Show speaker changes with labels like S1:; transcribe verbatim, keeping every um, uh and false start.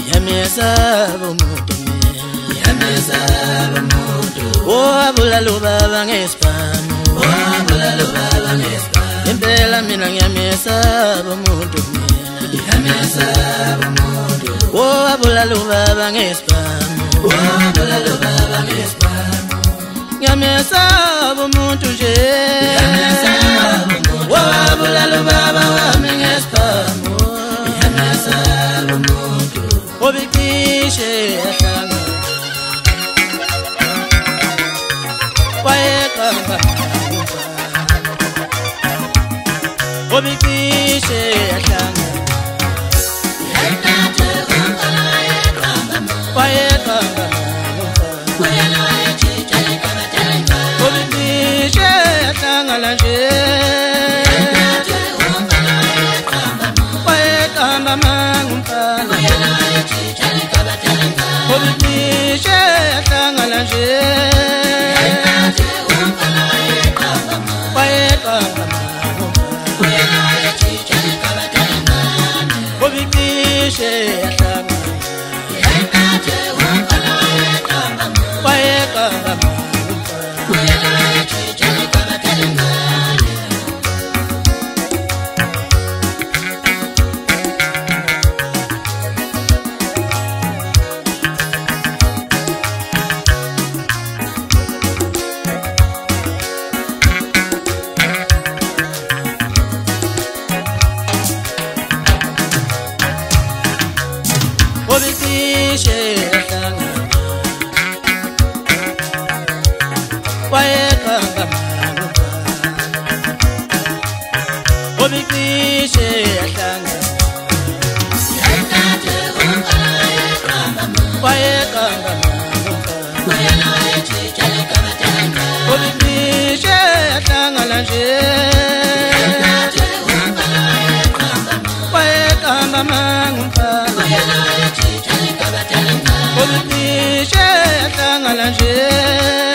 S1: Yamesaba umuntu Yamesaba umuntu Owabulala ubaba ngesibhamu Owabulala ubaba ngesibhamu Impela mina ngiyamesaba umuntu Yamesaba umuntu Owabulala ubaba ngesibhamu Owabulala ubaba ngesibhamu Ngiyamesaba umuntu nje Yamesaba umuntu Owabulala ubaba wami ngesibhamu Yamesaba umuntu Obikishe yahlanga Wayekamba Obikishe yahlanga Yekathe unkala yekamba Wayekamba Wayela wayechicha yekabatenga Obikishe yahlanga lanje Yekathe unkala yekamba Wayekamba mangumpala Wayela wayechicha yekabatenga Obikishe yahlanga lanje Yekathe unkala yekamba Wayekamba Wayela wayechicha yekabatenga Obikishe yahlanga Yekathe unkala yekamba Wayekamba Wayela wayechicha yekabatenga Obikishe yahlanga Wayekamba Obikishe yahlanga Yekathe unkala yekamba Wayekamba Wayela wayechicha yekabatenga Obikishe yahlanga lanje Yekathe unkala yekamba Wayekamba mangumpala Wayela wayechicha yekabatenga Obikishe yahlanga lanje